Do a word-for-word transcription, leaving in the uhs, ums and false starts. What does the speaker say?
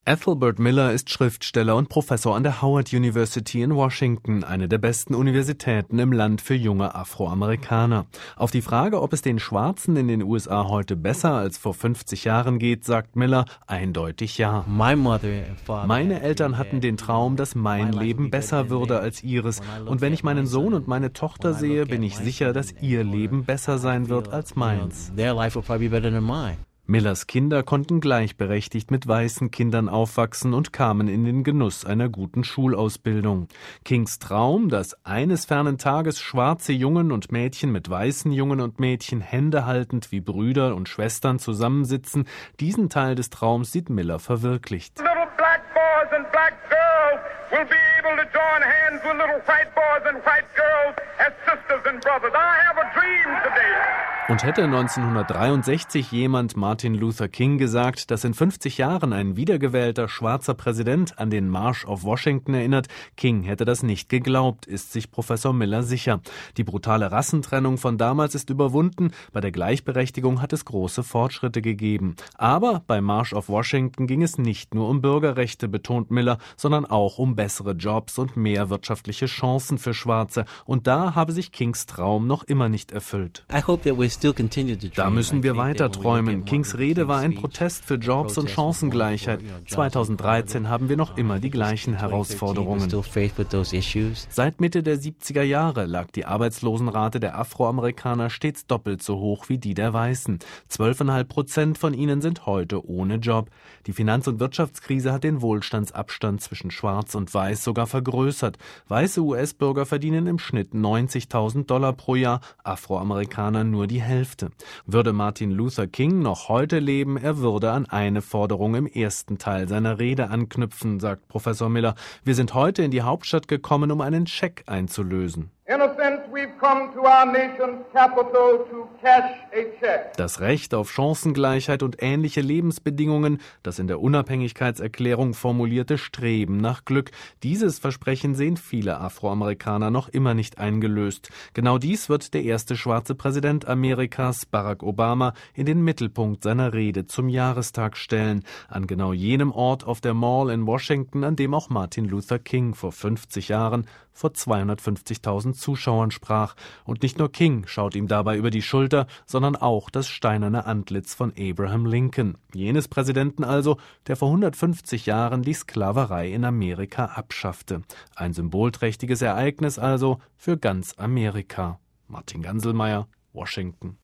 Ethelbert Miller ist Schriftsteller und Professor an der Howard University in Washington, eine der besten Universitäten im Land für junge Afroamerikaner. Auf die Frage, ob es den Schwarzen in den U S A heute besser als vor fünfzig Jahren geht, sagt Miller eindeutig ja. Meine Eltern hatten den Traum, dass mein Leben besser würde als ihres. Und wenn ich meinen Sohn und meine Tochter sehe, bin ich sicher, dass ihr Leben besser sein wird als meins. Millers Kinder konnten gleichberechtigt mit weißen Kindern aufwachsen und kamen in den Genuss einer guten Schulausbildung. Kings Traum, dass eines fernen Tages schwarze Jungen und Mädchen mit weißen Jungen und Mädchen händehaltend wie Brüder und Schwestern zusammensitzen, diesen Teil des Traums sieht Miller verwirklicht. Little black boys and black girls will be able to join hands with little white boys and white girls as sisters and brothers. I have a dream today. Und hätte neunzehnhundertdreiundsechzig jemand Martin Luther King gesagt, dass in fünfzig Jahren ein wiedergewählter schwarzer Präsident an den Marsch auf Washington erinnert, King hätte das nicht geglaubt, ist sich Professor Miller sicher. Die brutale Rassentrennung von damals ist überwunden, bei der Gleichberechtigung hat es große Fortschritte gegeben. Aber beim Marsch auf Washington ging es nicht nur um Bürgerrechte, betont Miller, sondern auch um bessere Jobs und mehr wirtschaftliche Chancen für Schwarze. Und da habe sich Kings Traum noch immer nicht erfüllt. I hope that we Da müssen wir weiter träumen. Kings Rede war ein Protest für Jobs und Chancengleichheit. zweitausenddreizehn haben wir noch immer die gleichen Herausforderungen. Seit Mitte der siebziger Jahre lag die Arbeitslosenrate der Afroamerikaner stets doppelt so hoch wie die der Weißen. zwölf Komma fünf Prozent von ihnen sind heute ohne Job. Die Finanz- und Wirtschaftskrise hat den Wohlstandsabstand zwischen Schwarz und Weiß sogar vergrößert. Weiße U S-Bürger verdienen im Schnitt neunzigtausend Dollar pro Jahr, Afroamerikaner nur die Hälfte. Würde Martin Luther King noch heute leben, er würde an eine Forderung im ersten Teil seiner Rede anknüpfen, sagt Professor Miller. Wir sind heute in die Hauptstadt gekommen, um einen Scheck einzulösen. In a sense, we've come to our nation's capital to cash a check. Das Recht auf Chancengleichheit und ähnliche Lebensbedingungen, das in der Unabhängigkeitserklärung formulierte Streben nach Glück, dieses Versprechen sehen viele Afroamerikaner noch immer nicht eingelöst. Genau dies wird der erste schwarze Präsident Amerikas, Barack Obama, in den Mittelpunkt seiner Rede zum Jahrestag stellen. An genau jenem Ort auf der Mall in Washington, an dem auch Martin Luther King vor fünfzig Jahren vor zweihundertfünfzigtausend Zuschauern sprach. Und nicht nur King schaut ihm dabei über die Schulter, sondern auch das steinerne Antlitz von Abraham Lincoln. Jenes Präsidenten also, der vor hundertfünfzig Jahren die Sklaverei in Amerika abschaffte. Ein symbolträchtiges Ereignis also für ganz Amerika. Martin Ganselmeier, Washington.